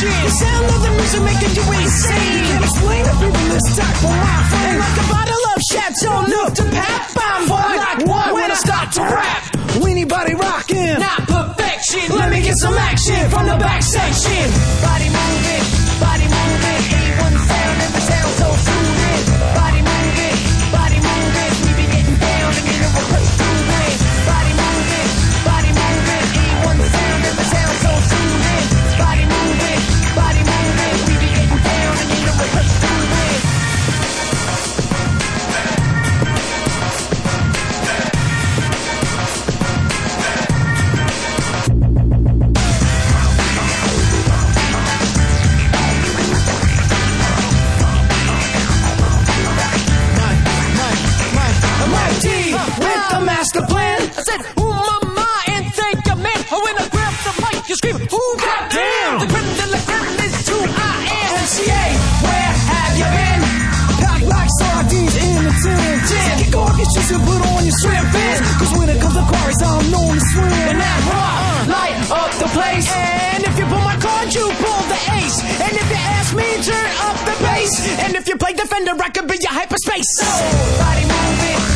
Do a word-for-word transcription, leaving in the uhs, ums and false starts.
action. The sound of the music making you insane. You can't explain to people this type of my friend. And like a bottle of Chateau Neuf to Pap, I'm like one when I start to rap. Weenie body rocking, not perfection. Let me get some action from the back section. Body moving, body moving. A one sound and the sound so fluid. Body moving, body moving. We be getting down and you know we're grooving. Body moving, body moving. A one sound and the sound so fluid. Body moving, body moving. We be getting down and you know we're grooving. Master plan. I said, ooh, mama, and thank you, man. Oh, when I grab the mic, you scream, ooh, goddamn. The creme de la creme is who I am. M C A, where have you been? Packed like sardines in a tin. tin. Kick off your shoes and put on your swim fins. Cause when it comes to quarries, I'm known to swim. And that rock, light up the place. And if you pull my card, you pull the ace. And if you ask me, turn up the bass. And if you play defender, I could be your hyperspace. So, body moving.